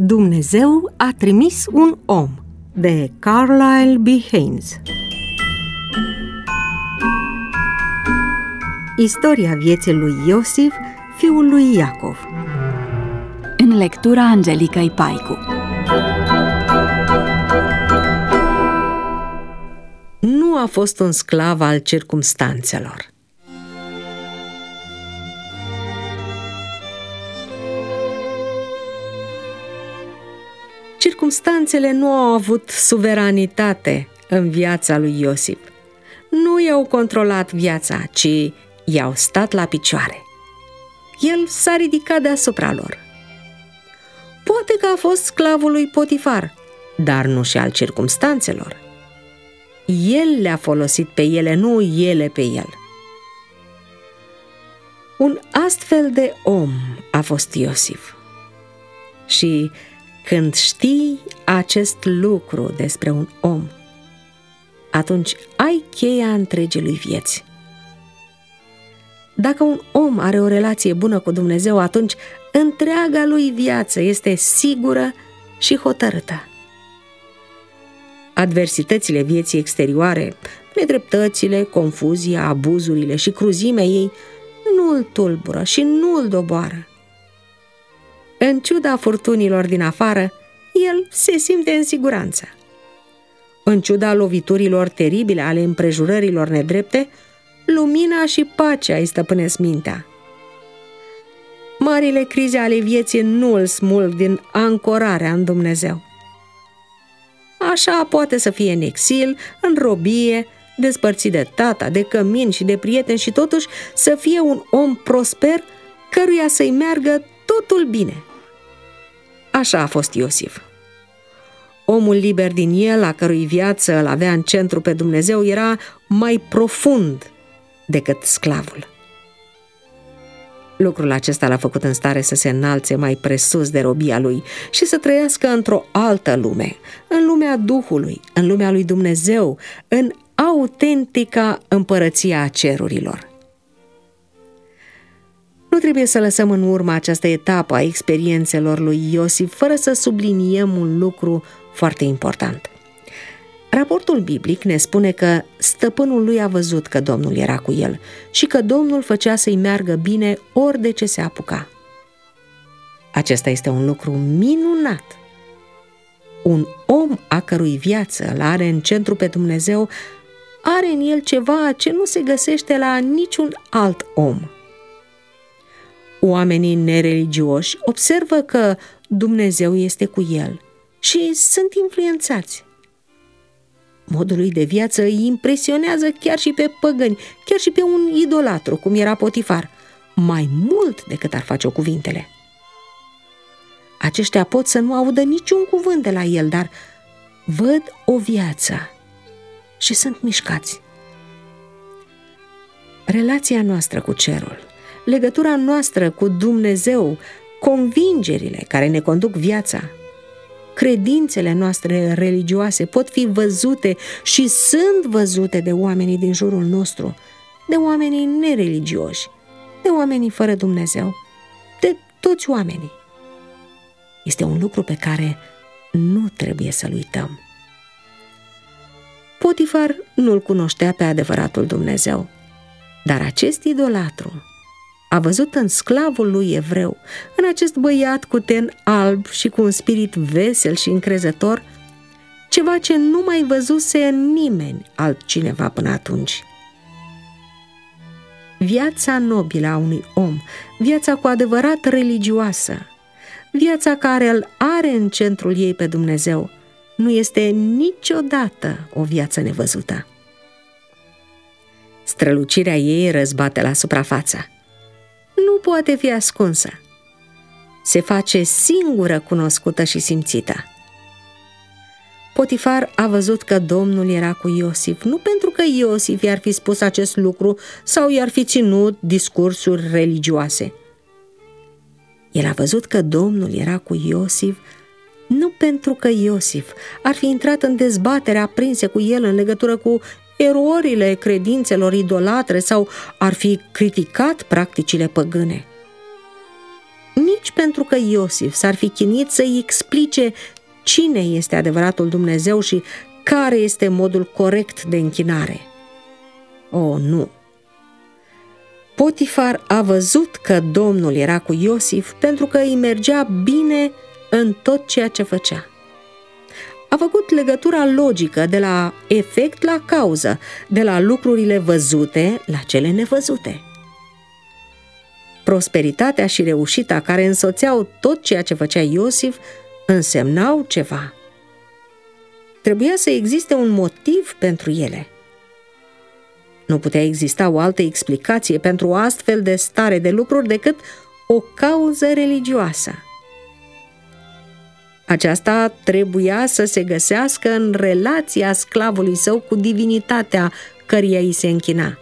Dumnezeu a trimis un om, de Carlyle B. Haynes. Istoria vieții lui Iosif, fiul lui Iacov. În lectura Angelicăi Paicu. Nu a fost un sclav al circumstanțelor. Circumstanțele nu au avut suveranitate în viața lui Iosif. Nu i-au controlat viața, ci i-au stat la picioare. El s-a ridicat deasupra lor. Poate că a fost sclavul lui Potifar, dar nu și al circumstanțelor. El le-a folosit pe ele, nu ele pe el. Un astfel de om a fost Iosif. Și când știi acest lucru despre un om, atunci ai cheia întregii lui vieți. Dacă un om are o relație bună cu Dumnezeu, atunci întreaga lui viață este sigură și hotărâtă. Adversitățile vieții exterioare, nedreptățile, confuzia, abuzurile și cruzimea ei nu îl tulbură și nu îl doboară. În ciuda furtunilor din afară, el se simte în siguranță. În ciuda loviturilor teribile ale împrejurărilor nedrepte, lumina și pacea îi stăpânesc mintea. Marile crize ale vieții nu îl smulg din ancorarea în Dumnezeu. Așa poate să fie în exil, în robie, despărțit de tata, de cămin și de prieteni și totuși să fie un om prosper căruia să-i meargă totul bine. Așa a fost Iosif. Omul liber din el, a cărui viață îl avea în centru pe Dumnezeu, era mai profund decât sclavul. Lucrul acesta l-a făcut în stare să se înalțe mai presus de robia lui și să trăiască într-o altă lume, în lumea Duhului, în lumea lui Dumnezeu, în autentica împărăția a cerurilor. Nu trebuie să lăsăm în urmă această etapă a experiențelor lui Iosif fără să subliniem un lucru foarte important. Raportul biblic ne spune că stăpânul lui a văzut că Domnul era cu el și că Domnul făcea să-i meargă bine ori de ce se apuca. Acesta este un lucru minunat. Un om a cărui viață îl are în centru pe Dumnezeu are în el ceva ce nu se găsește la niciun alt om. Oamenii nereligioși observă că Dumnezeu este cu el și sunt influențați. Modul lui de viață îi impresionează chiar și pe păgâni, chiar și pe un idolatru, cum era Potifar, mai mult decât ar face-o cuvintele. Aceștia pot să nu audă niciun cuvânt de la el, dar văd o viață și sunt mișcați. Relația noastră cu cerul, legătura noastră cu Dumnezeu, convingerile care ne conduc viața, credințele noastre religioase pot fi văzute și sunt văzute de oamenii din jurul nostru, de oamenii nereligioși, de oamenii fără Dumnezeu, de toți oamenii. Este un lucru pe care nu trebuie să-l uităm. Potifar nu-l cunoștea pe adevăratul Dumnezeu, dar acest idolatru a văzut în sclavul lui evreu, în acest băiat cu ten alb și cu un spirit vesel și încrezător, ceva ce nu mai văzuse în nimeni altcineva până atunci. Viața nobilă a unui om, viața cu adevărat religioasă, viața care îl are în centrul ei pe Dumnezeu, nu este niciodată o viață nevăzută. Strălucirea ei răzbate la suprafață. Nu poate fi ascunsă. Se face singură cunoscută și simțită. Potifar a văzut că Domnul era cu Iosif, nu pentru că Iosif i-ar fi spus acest lucru sau i-ar fi ținut discursuri religioase. El a văzut că Domnul era cu Iosif nu pentru că Iosif ar fi intrat în dezbatere aprinse cu el în legătură cu erorile credințelor idolatre sau ar fi criticat practicile păgâne. Nici pentru că Iosif s-ar fi chinuit să-i explice cine este adevăratul Dumnezeu și care este modul corect de închinare. Oh, nu! Potifar a văzut că Domnul era cu Iosif pentru că îi mergea bine în tot ceea ce făcea. A făcut legătura logică de la efect la cauză, de la lucrurile văzute la cele nevăzute. Prosperitatea și reușita care însoțeau tot ceea ce făcea Iosif însemnau ceva. Trebuia să existe un motiv pentru ele. Nu putea exista o altă explicație pentru o astfel de stare de lucruri decât o cauză religioasă. Aceasta trebuia să se găsească în relația sclavului său cu divinitatea căreia îi se închina.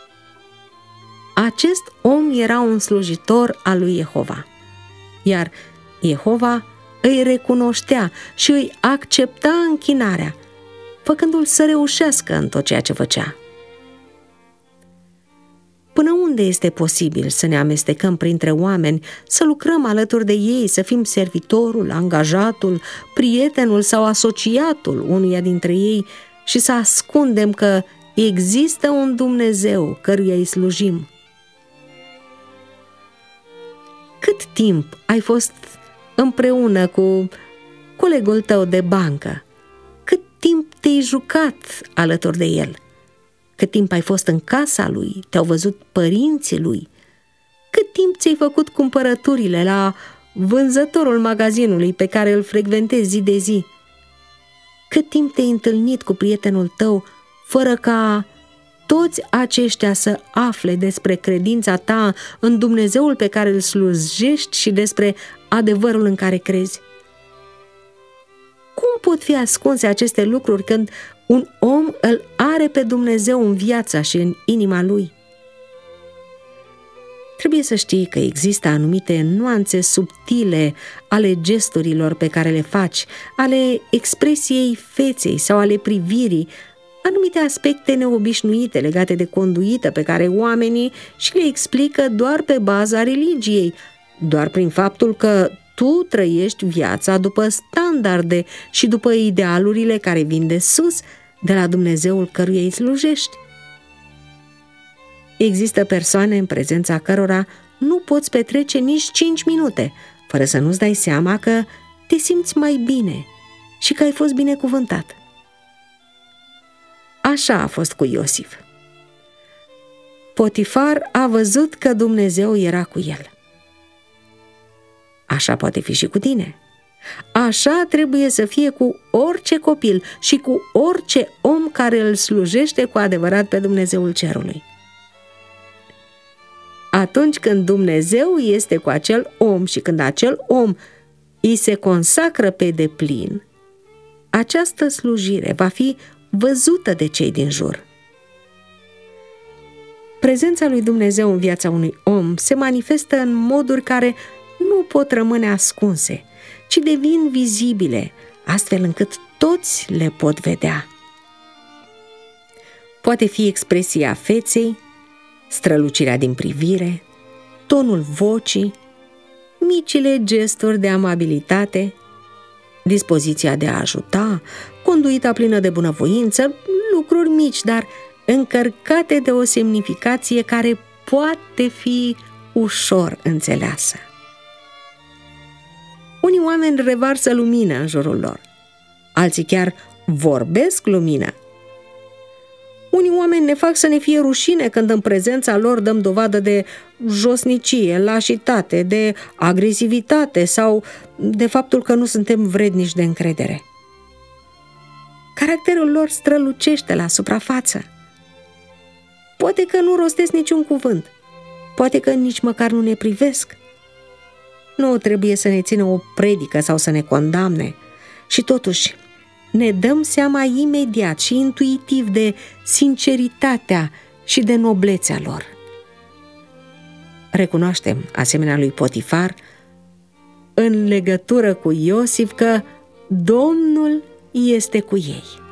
Acest om era un slujitor al lui Jehova, iar Jehova îi recunoștea și îi accepta închinarea, făcându-l să reușească în tot ceea ce făcea. Până unde este posibil să ne amestecăm printre oameni, să lucrăm alături de ei, să fim servitorul, angajatul, prietenul sau asociatul unuia dintre ei și să ascundem că există un Dumnezeu căruia îi slujim? Cât timp ai fost împreună cu colegul tău de bancă? Cât timp te-ai jucat alături de el? Cât timp ai fost în casa lui? Te-au văzut părinții lui? Cât timp ți-ai făcut cumpărăturile la vânzătorul magazinului pe care îl frecventezi zi de zi? Cât timp te-ai întâlnit cu prietenul tău fără ca toți aceștia să afle despre credința ta în Dumnezeul pe care îl slujești și despre adevărul în care crezi? Cum pot fi ascunse aceste lucruri când un om îl are pe Dumnezeu în viața și în inima lui? Trebuie să știi că există anumite nuanțe subtile ale gesturilor pe care le faci, ale expresiei feței sau ale privirii, anumite aspecte neobișnuite legate de conduită pe care oamenii și le explică doar pe baza religiei, doar prin faptul că tu trăiești viața după standarde și după idealurile care vin de sus, de la Dumnezeul căruia îi slujești. Există persoane în prezența cărora nu poți petrece nici 5 minute fără să nu-ți dai seama că te simți mai bine și că ai fost binecuvântat. Așa a fost cu Iosif. Potifar a văzut că Dumnezeu era cu el. Așa poate fi și cu tine. Așa trebuie să fie cu orice copil și cu orice om care îl slujește cu adevărat pe Dumnezeul cerului. Atunci când Dumnezeu este cu acel om și când acel om îi se consacră pe deplin, această slujire va fi văzută de cei din jur. Prezența lui Dumnezeu în viața unui om se manifestă în moduri care nu pot rămâne ascunse, ci devin vizibile, astfel încât toți le pot vedea. Poate fi expresia feței, strălucirea din privire, tonul vocii, micile gesturi de amabilitate, dispoziția de a ajuta, conduita plină de bunăvoință, lucruri mici, dar încărcate de o semnificație care poate fi ușor înțeleasă. Unii oameni revarsă lumină în jurul lor, alții chiar vorbesc lumină. Unii oameni ne fac să ne fie rușine când în prezența lor dăm dovadă de josnicie, lașitate, de agresivitate sau de faptul că nu suntem vrednici de încredere. Caracterul lor strălucește la suprafață. Poate că nu rostesc niciun cuvânt, poate că nici măcar nu ne privesc. Nu trebuie să ne țină o predică sau să ne condamne și totuși ne dăm seama imediat și intuitiv de sinceritatea și de noblețea lor. Recunoaștem, asemenea lui Potifar, în legătură cu Iosif că Domnul este cu ei.